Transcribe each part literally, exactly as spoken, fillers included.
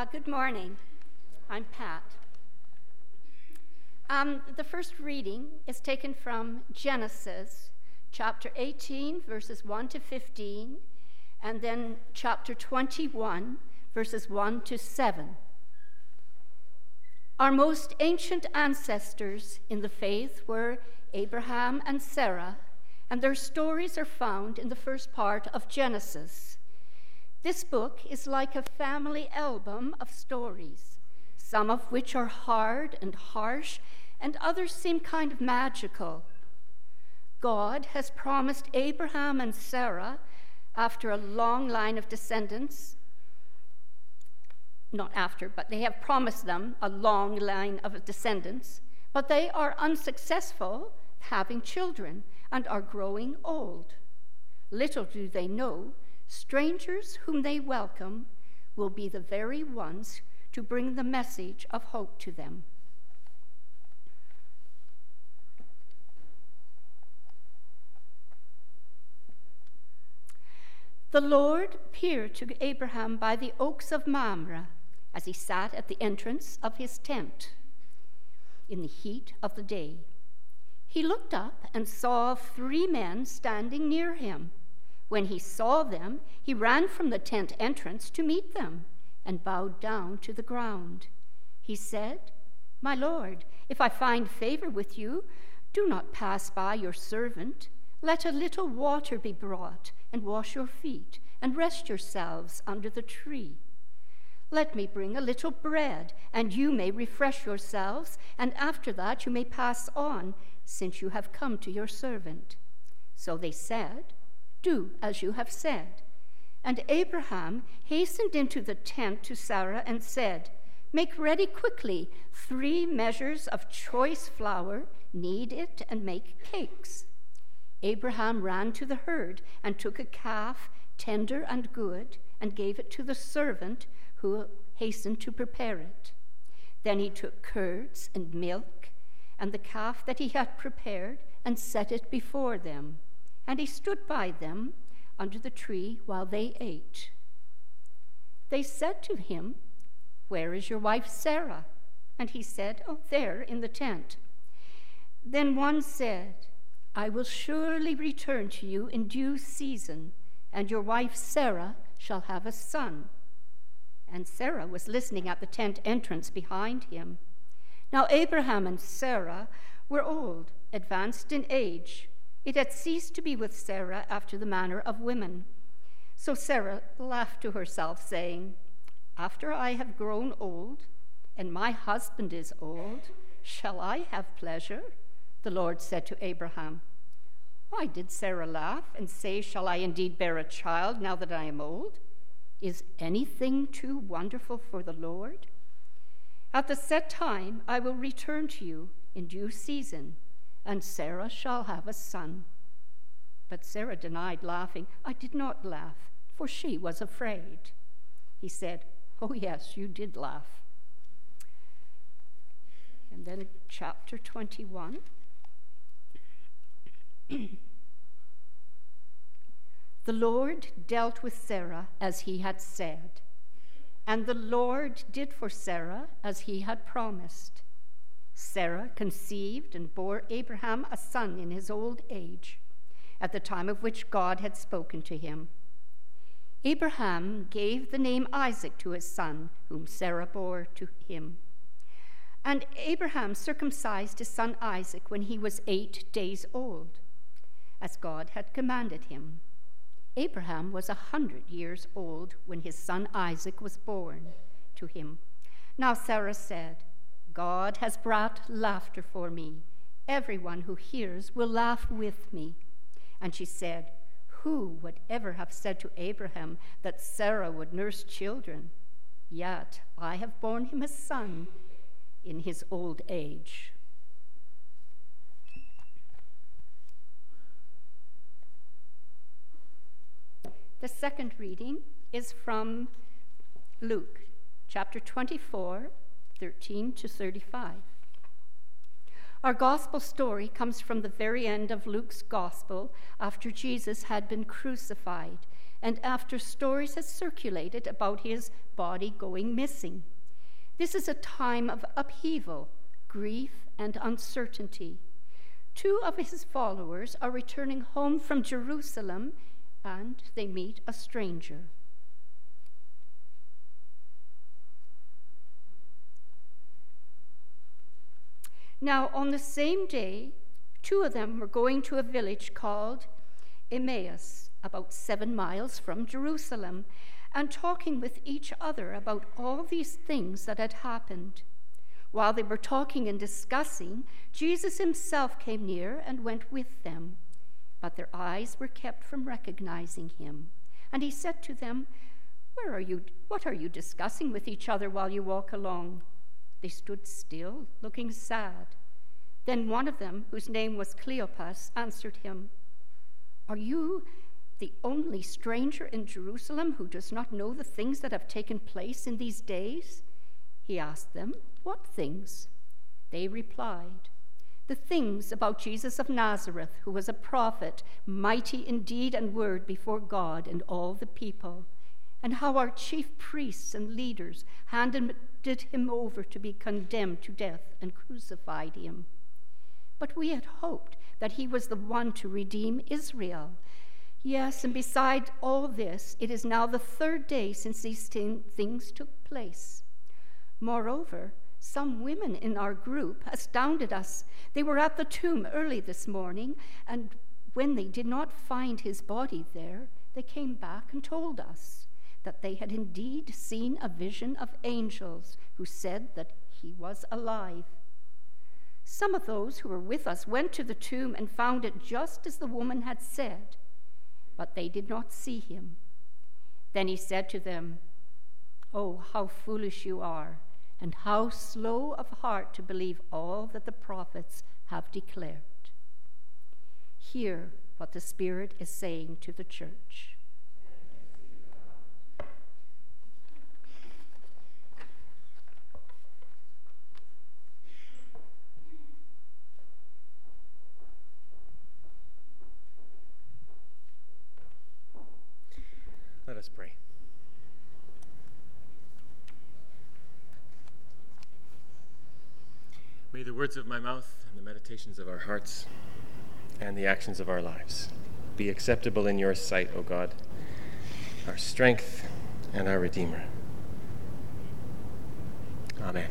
good morning. I'm Pat. Um, the first reading is taken from Genesis, chapter eighteen, verses one to fifteen, and then chapter twenty-one, verses one to seven. Our most ancient ancestors in the faith were Abraham and Sarah, and their stories are found in the first part of Genesis. This book is like a family album of stories, some of which are hard and harsh, and others seem kind of magical. God has promised Abraham and Sarah, after a long line of descendants, not after, but they have promised them a long line of descendants, but they are unsuccessful having children and are growing old. Little do they know, strangers whom they welcome will be the very ones to bring the message of hope to them. The Lord appeared to Abraham by the oaks of Mamre as he sat at the entrance of his tent in the heat of the day. He looked up and saw three men standing near him. When he saw them, he ran from the tent entrance to meet them and bowed down to the ground. He said, "My Lord, if I find favor with you, do not pass by your servant. Let a little water be brought and wash your feet and rest yourselves under the tree. Let me bring a little bread, and you may refresh yourselves, and after that you may pass on, since you have come to your servant." So they said, "Do as you have said." And Abraham hastened into the tent to Sarah and said, "Make ready quickly three measures of choice flour, knead it, and make cakes." Abraham ran to the herd and took a calf, tender and good, and gave it to the servant who hastened to prepare it. Then he took curds and milk and the calf that he had prepared and set it before them. And he stood by them under the tree while they ate. They said to him, "Where is your wife Sarah?" And he said, "Oh, there in the tent." Then one said, "I will surely return to you in due season, and your wife Sarah shall have a son." And Sarah was listening at the tent entrance behind him. Now Abraham and Sarah were old, advanced in age. It had ceased to be with Sarah after the manner of women. So Sarah laughed to herself, saying, "After I have grown old, and my husband is old, shall I have pleasure?" The Lord said to Abraham, "Why did Sarah laugh and say, 'Shall I indeed bear a child now that I am old?' Is anything too wonderful for the Lord? At the set time I will return to you in due season, and Sarah shall have a son." But Sarah denied, laughing, "I did not laugh," for she was afraid. He said, "Oh yes, you did laugh." And then chapter twenty-one. The Lord dealt with Sarah as he had said, and the Lord did for Sarah as he had promised. Sarah conceived and bore Abraham a son in his old age, at the time of which God had spoken to him. Abraham gave the name Isaac to his son, whom Sarah bore to him. And Abraham circumcised his son Isaac when he was eight days old, as God had commanded him. Abraham was a hundred years old when his son Isaac was born to him. Now Sarah said, "God has brought laughter for me. Everyone who hears will laugh with me." And she said, "Who would ever have said to Abraham that Sarah would nurse children? Yet I have borne him a son in his old age." The second reading is from Luke, chapter twenty-four, thirteen to thirty-five. Our gospel story comes from the very end of Luke's gospel after Jesus had been crucified, and after stories had circulated about his body going missing. This is a time of upheaval, grief, and uncertainty. Two of his followers are returning home from Jerusalem, and they meet a stranger. Now, on the same day, two of them were going to a village called Emmaus, about seven miles from Jerusalem, and talking with each other about all these things that had happened. While they were talking and discussing, Jesus himself came near and went with them, but their eyes were kept from recognizing him. And he said to them, "Where are you? What are you discussing with each other while you walk along?" They stood still, looking sad. Then one of them, whose name was Cleopas, answered him, "Are you the only stranger in Jerusalem who does not know the things that have taken place in these days?" He asked them, "What things?" They replied, "The things about Jesus of Nazareth, who was a prophet, mighty in deed and word before God and all the people, and how our chief priests and leaders handed him over to be condemned to death and crucified him. But we had hoped that he was the one to redeem Israel. Yes, and beside all this, it is now the third day since these things took place. Moreover, some women in our group astounded us. They were at the tomb early this morning, and when they did not find his body there, they came back and told us that they had indeed seen a vision of angels who said that he was alive. Some of those who were with us went to the tomb and found it just as the woman had said, but they did not see him." Then he said to them, "Oh, how foolish you are, and how slow of heart to believe all that the prophets have declared." Hear what the Spirit is saying to the church. Let us pray. May the words of my mouth and the meditations of our hearts and the actions of our lives be acceptable in your sight, O God, our strength and our Redeemer. Amen.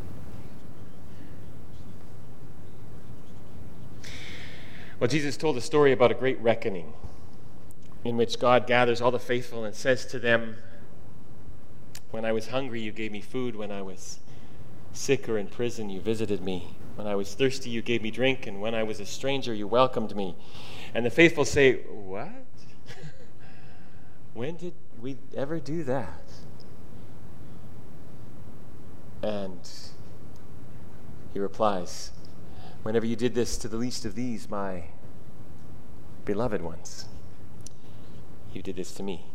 Well, Jesus told a story about a great reckoning in which God gathers all the faithful and says to them, "When I was hungry, you gave me food. When I was sick or in prison, you visited me. When I was thirsty, you gave me drink. And when I was a stranger, you welcomed me." And the faithful say, "What? When did we ever do that?" And he replies, "Whenever you did this to the least of these, my beloved ones, you did this to me."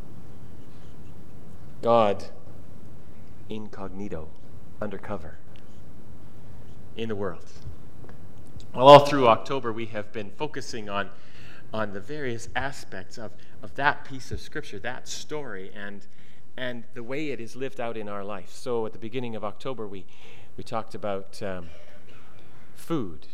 God, incognito, undercover, in the world. Well, all through October, we have been focusing on, on the various aspects of, of that piece of Scripture, that story, and, and the way it is lived out in our life. So at the beginning of October, we, we talked about um, food.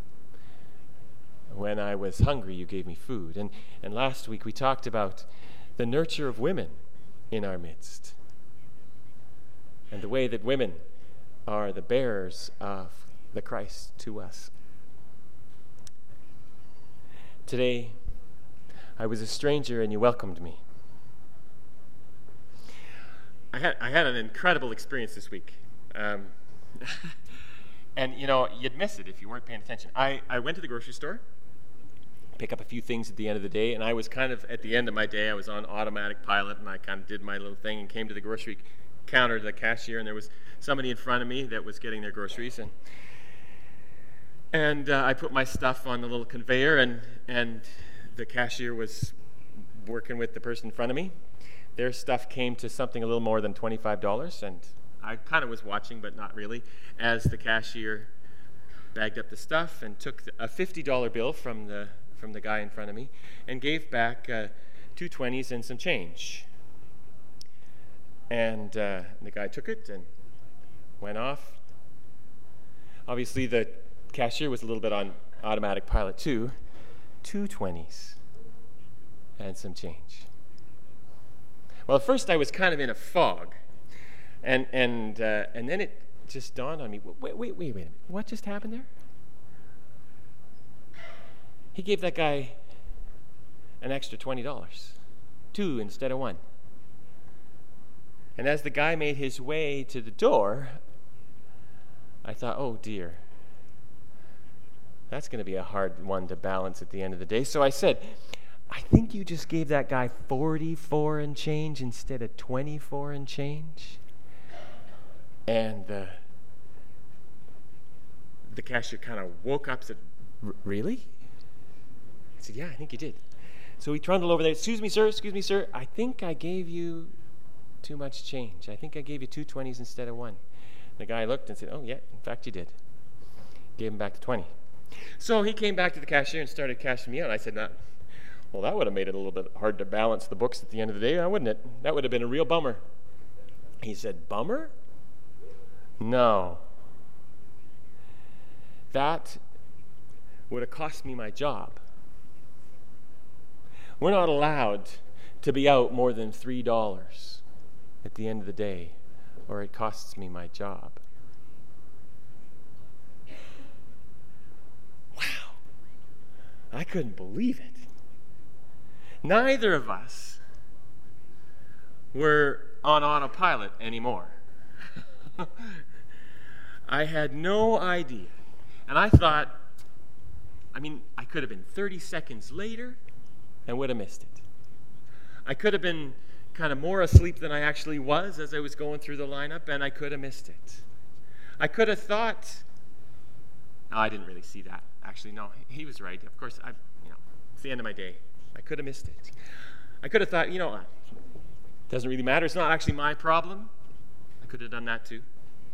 When I was hungry, you gave me food. And, and last week we talked about the nurture of women in our midst and the way that women are the bearers of the Christ to us. Today, I was a stranger and you welcomed me. I had, I had an incredible experience this week. Um, and, you know, you'd miss it if you weren't paying attention. I, I went to the grocery store, pick up a few things at the end of the day, and I was kind of, at the end of my day, I was on automatic pilot, and I kind of did my little thing and came to the grocery counter, to the cashier, and there was somebody in front of me that was getting their groceries, and and uh, I put my stuff on the little conveyor, and, and the cashier was working with the person in front of me. Their stuff came to something a little more than twenty-five dollars, and I kind of was watching, but not really, as the cashier bagged up the stuff and took a fifty dollar bill from the from the guy in front of me and gave back uh, two twenties and some change. And uh, the guy took it and went off. Obviously, the cashier was a little bit on automatic pilot too. Two twenties and some change. Well, at first I was kind of in a fog, and and uh, and then it just dawned on me. Wait, wait, wait, wait a minute. What just happened there? He gave that guy an extra twenty dollars, two instead of one. And as the guy made his way to the door, I thought, oh dear, that's going to be a hard one to balance at the end of the day. So I said, I think you just gave that guy forty-four and change instead of twenty-four and change. And uh, the cashier kind of woke up and said, really? I said, yeah, I think you did. So he trundled over there. Excuse me, sir, excuse me, sir. I think I gave you too much change. I think I gave you two twenties instead of one. The guy looked and said, oh, yeah, in fact, you did. Gave him back the twenty. So he came back to the cashier and started cashing me out. I said, nah, well, that would have made it a little bit hard to balance the books at the end of the day, wouldn't it? That would have been a real bummer. He said, bummer? No. That would have cost me my job. We're not allowed to be out more than three dollars at the end of the day, or it costs me my job. Wow. I couldn't believe it. Neither of us were on autopilot anymore. I had no idea. And I thought, I mean, I could have been thirty seconds later and would have missed it. I could have been kind of more asleep than I actually was as I was going through the lineup, and I could have missed it. I could have thought, no, I didn't really see that. Actually, no, he was right. Of course, I, you know, it's the end of my day. I could have missed it. I could have thought, you know, it doesn't really matter. It's not actually my problem. I could have done that too.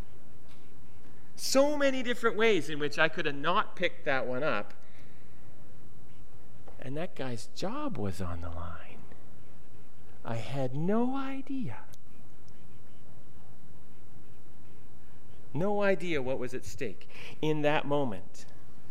So many different ways in which I could have not picked that one up. And that guy's job was on the line. I had no idea. No idea what was at stake in that moment.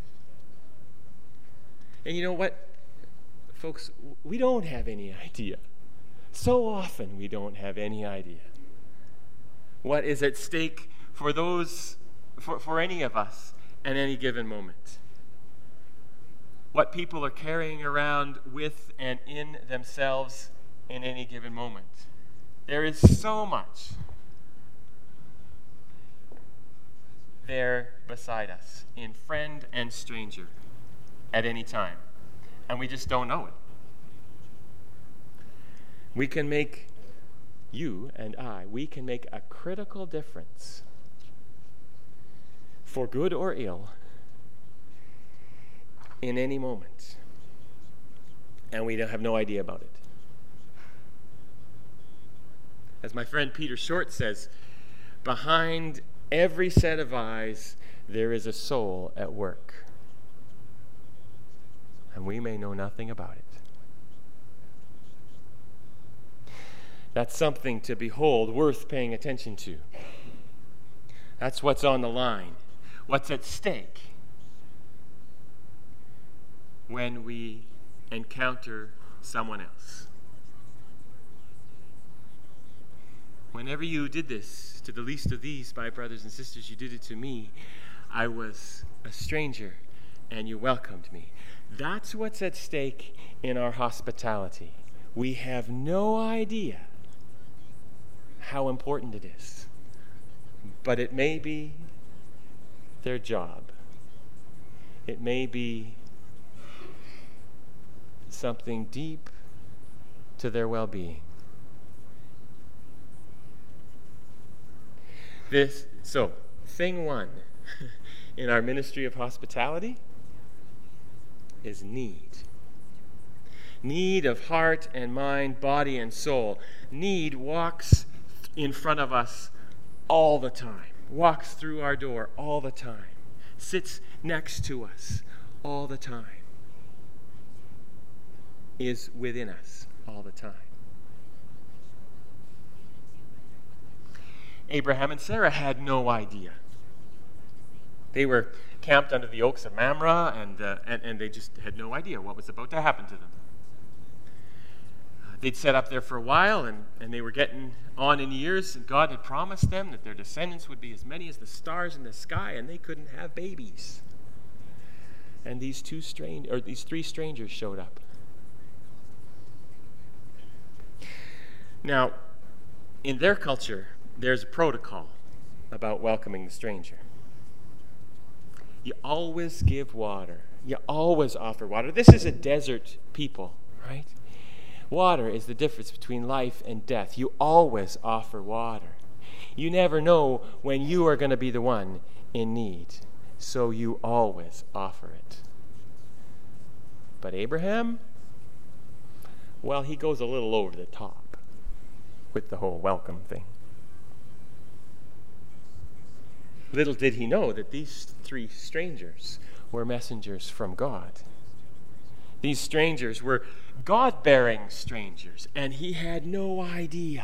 And you know what, folks? We don't have any idea. So often we don't have any idea what is at stake for those, for, for any of us at any given moment. What people are carrying around with and in themselves in any given moment. There is so much there beside us, in friend and stranger, at any time. And we just don't know it. We can make, you and I, we can make a critical difference, for good or ill, in any moment. And we have no idea about it. As my friend Peter Short says, behind every set of eyes, there is a soul at work. And we may know nothing about it. That's something to behold, worth paying attention to. That's what's on the line, what's at stake when we encounter someone else. Whenever you did this to the least of these, my brothers and sisters, you did it to me. I was a stranger, and you welcomed me. That's what's at stake in our hospitality. We have no idea how important it is, but it may be their job. It may be something deep to their well-being. This, so, thing one in our ministry of hospitality is need. Need of heart and mind, body and soul. Need walks in front of us all the time, walks through our door all the time, sits next to us all the time, is within us all the time. Abraham and Sarah had no idea. They were camped under the oaks of Mamre, and, uh, and, and they just had no idea what was about to happen to them. They'd set up there for a while, and, and they were getting on in years, and God had promised them that their descendants would be as many as the stars in the sky, and they couldn't have babies. And these two strange, or these three strangers showed up. Now, in their culture, there's a protocol about welcoming the stranger. You always give water. You always offer water. This is a desert people, right? Water is the difference between life and death. You always offer water. You never know when you are going to be the one in need, so you always offer it. But Abraham, well, he goes a little over the top with the whole welcome thing. Little did he know that these three strangers were messengers from God. These strangers were God-bearing strangers, and he had no idea.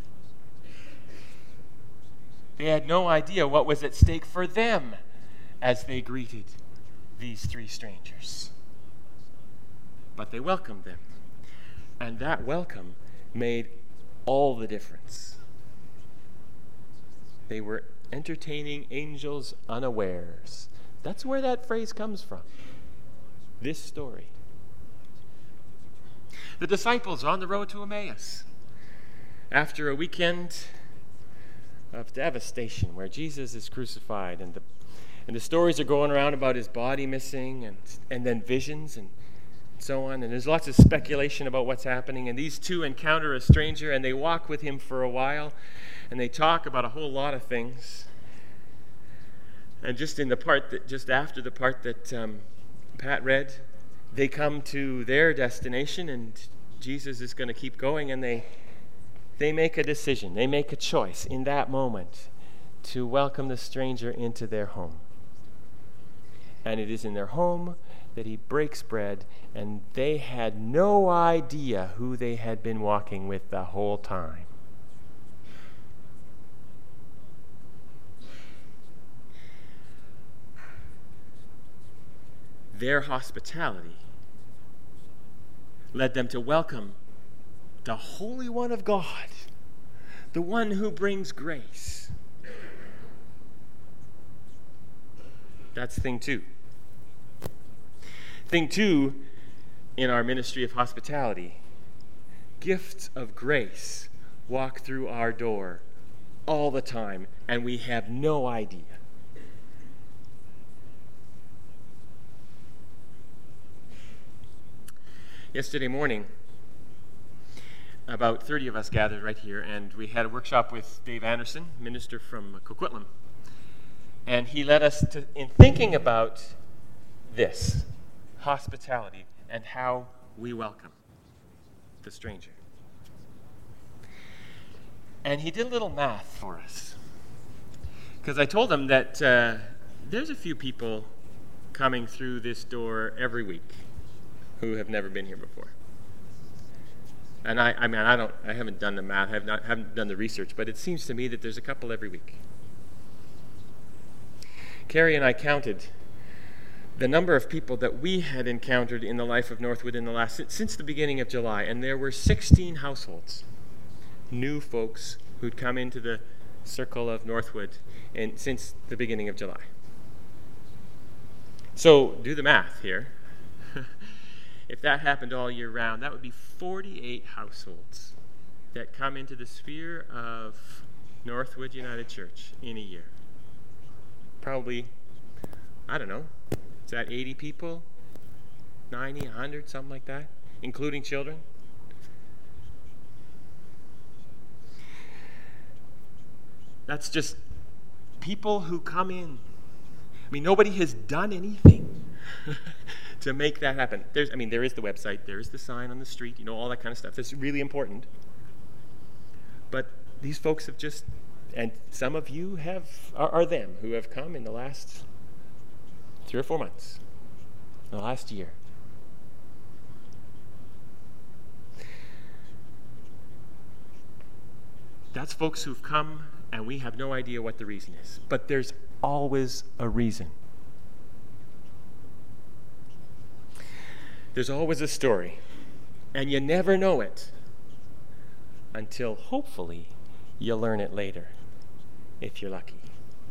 They had no idea what was at stake for them as they greeted these three strangers. But they welcomed them, and that welcome made all the difference. They were entertaining angels unawares. That's where that phrase comes from. This story. The disciples on the road to Emmaus, after a weekend of devastation where Jesus is crucified, and the and the stories are going around about his body missing, and and then visions and so on, and there's lots of speculation about what's happening, and these two encounter a stranger, and they walk with him for a while, and they talk about a whole lot of things. And just in the part that just after the part that um, Pat read, they come to their destination, and Jesus is going to keep going, and they they make a decision. They make a choice in that moment to welcome the stranger into their home. And it is in their home that he breaks bread, and they had no idea who they had been walking with the whole time. Their hospitality led them to welcome the Holy One of God, the one who brings grace. That's thing two. Thing two in our ministry of hospitality, gifts of grace walk through our door all the time, and we have no idea. Yesterday morning, about thirty of us gathered right here, and we had a workshop with Dave Anderson, minister from Coquitlam. And he led us to, in thinking about this, hospitality, and how we welcome the stranger. And he did a little math for us. Because I told him that uh, there's a few people coming through this door every week who have never been here before. And I, I mean, I don't, I haven't done the math, I have not, haven't done the research, but it seems to me that there's a couple every week. Carrie and I counted the number of people that we had encountered in the life of Northwood in the last, since the beginning of July, and there were sixteen households, new folks who'd come into the circle of Northwood in, since the beginning of July. So do the math here. If that happened all year round, that would be forty-eight households that come into the sphere of Northwood United Church in a year. Probably, I don't know, is that eighty people? ninety, one hundred, something like that, including children? That's just people who come in. I mean, nobody has done anything to make that happen. There's, I mean, there is the website, there is the sign on the street, you know, all that kind of stuff. That's really important. But these folks have just, and some of you have are, are them who have come in the last three or four months, the last year. That's folks who've come and we have no idea what the reason is. But there's always a reason. There's always a story. And you never know it until hopefully you learn it later, if you're lucky.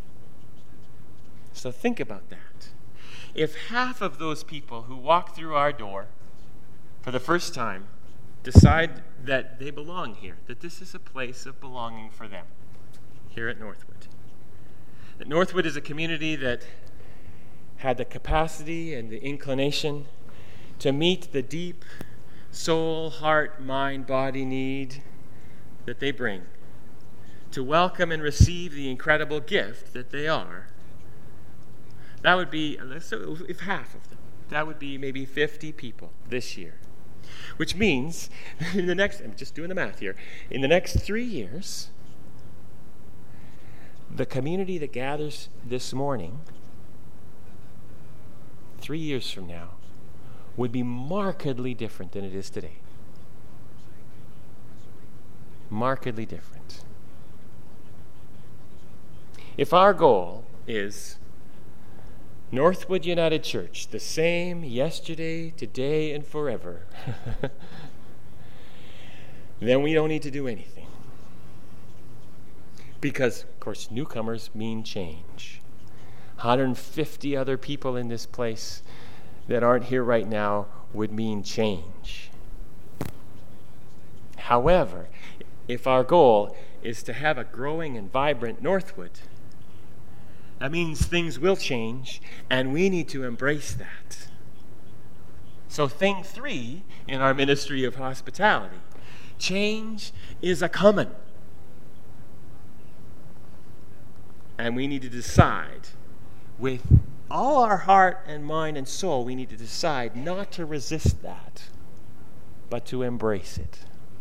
So think about that. If half of those people who walk through our door for the first time decide that they belong here, that this is a place of belonging for them, here at Northwood. That Northwood is a community that had the capacity and the inclination to meet the deep soul, heart, mind, body need that they bring, to welcome and receive the incredible gift that they are. That would be, so if half of them, that would be maybe fifty people this year. Which means, in the next, I'm just doing the math here, in the next three years, the community that gathers this morning, three years from now, would be markedly different than it is today. Markedly different. If our goal is Northwood United Church, the same yesterday, today, and forever, then we don't need to do anything. Because, of course, newcomers mean change. one hundred fifty other people in this place that aren't here right now would mean change. However, if our goal is to have a growing and vibrant Northwood, that means things will change, and we need to embrace that. So thing three in our ministry of hospitality, change is a coming. And we need to decide with all our heart and mind and soul, we need to decide not to resist that, but to embrace it.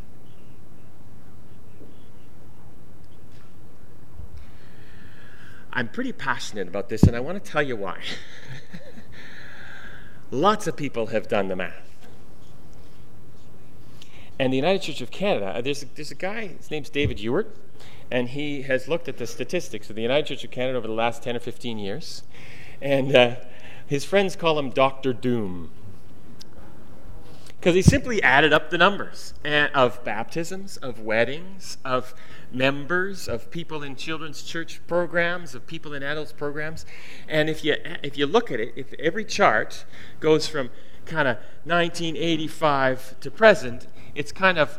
I'm pretty passionate about this, and I want to tell you why. Lots of people have done the math. And the United Church of Canada, there's a, there's a guy, his name's David Ewart, and he has looked at the statistics of the United Church of Canada over the last ten or fifteen years. And uh, his friends call him Doctor Doom, because he simply added up the numbers of baptisms, of weddings, of members, of people in children's church programs, of people in adults programs. And if you if you look at it, if every chart goes from kind of nineteen eighty-five to present, it's kind of,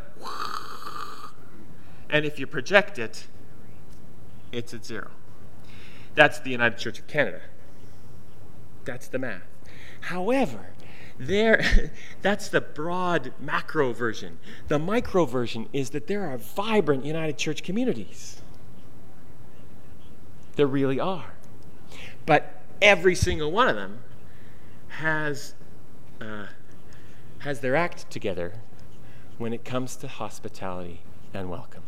and if you project it, it's at zero. That's the United Church of Canada. That's the math. However, there, that's the broad macro version. The micro version is that there are vibrant United Church communities. There really are. But every single one of them has, uh, has their act together when it comes to hospitality and welcome.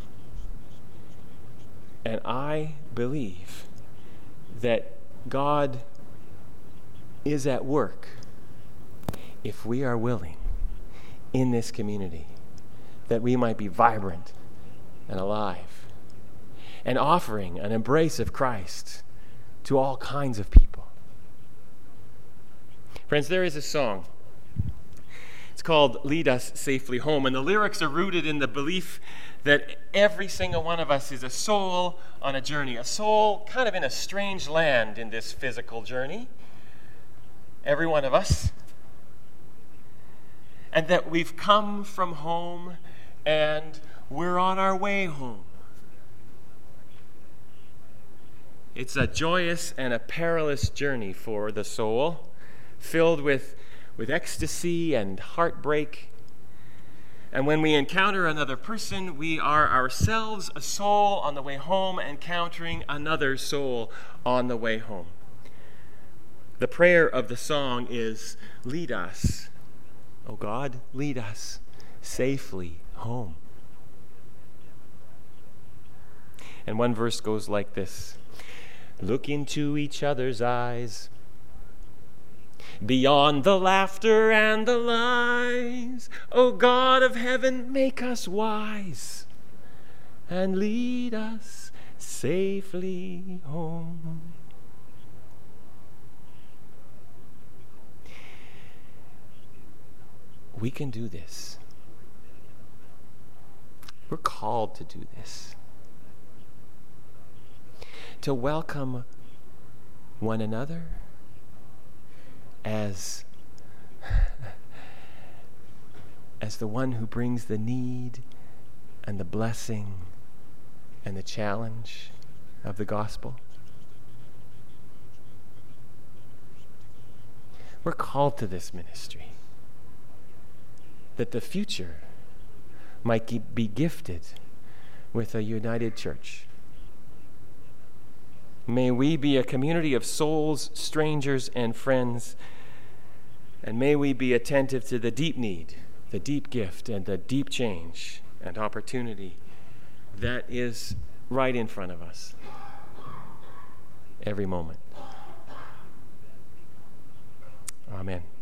And I believe that God is at work if we are willing in this community, that we might be vibrant and alive and offering an embrace of Christ to all kinds of people. Friends, there is a song. It's called Lead Us Safely Home, and the lyrics are rooted in the belief that every single one of us is a soul on a journey, a soul kind of in a strange land in this physical journey. Every one of us. And that we've come from home and we're on our way home. It's a joyous and a perilous journey for the soul, filled with, with ecstasy and heartbreak. And when we encounter another person, we are ourselves a soul on the way home, encountering another soul on the way home. The prayer of the song is, lead us, oh God, lead us safely home. And one verse goes like this: look into each other's eyes, beyond the laughter and the lies, O God of heaven, make us wise. and lead us safely home. We can do this. We're called to do this. To welcome one another as, as the one who brings the need and the blessing and the challenge of the gospel. We're called to this ministry, that the future might be gifted with a united church. May we be a community of souls, strangers, and friends, and may we be attentive to the deep need, the deep gift, and the deep change and opportunity that is right in front of us every moment. Amen.